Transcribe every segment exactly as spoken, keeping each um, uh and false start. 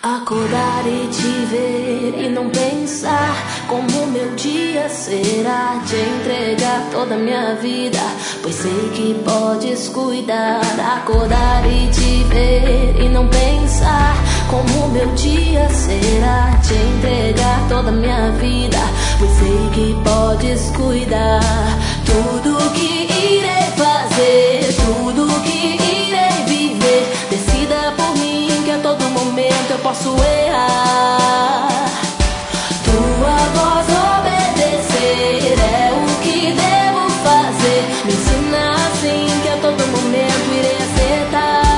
Acordar e te ver e não pensar como meu dia será. Te entregar toda a minha vida, pois sei que podes cuidar. Acordar e te ver e não pensar como meu dia será. Te entregar toda a minha vida, pois sei que podes cuidar. Tudo que irei fazer, tudo que irei viver, decida por mim que a todo momento eu posso errar. Tua voz obedecer é o que devo fazer. Me ensina assim que a todo momento irei acertar.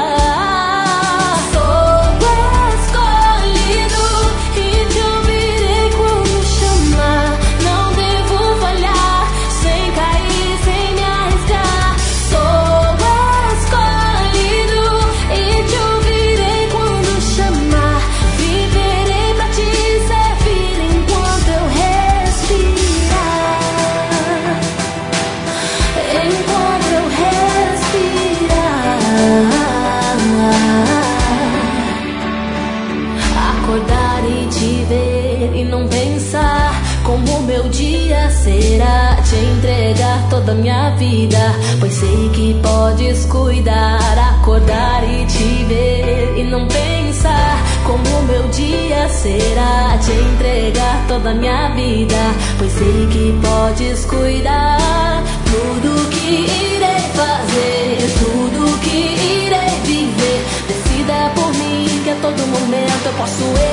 Sou escolhido e te ouvirei quando chamar. Não devo falhar, sem cair, sem me arriscar. Sou escolhido e te ouvirei quando chamar. Viverei pra te servir enquanto eu respirar. Enquanto eu respirar. Acordar e te ver e não pensar como meu dia será. Te entregar toda a minha vida, pois sei que podes cuidar. Acordar e te ver e não pensar como meu dia será. Te entregar toda a minha vida, pois sei que podes cuidar. Tudo que irei fazer, tudo que irei viver, decida por mim que a todo momento eu posso errar.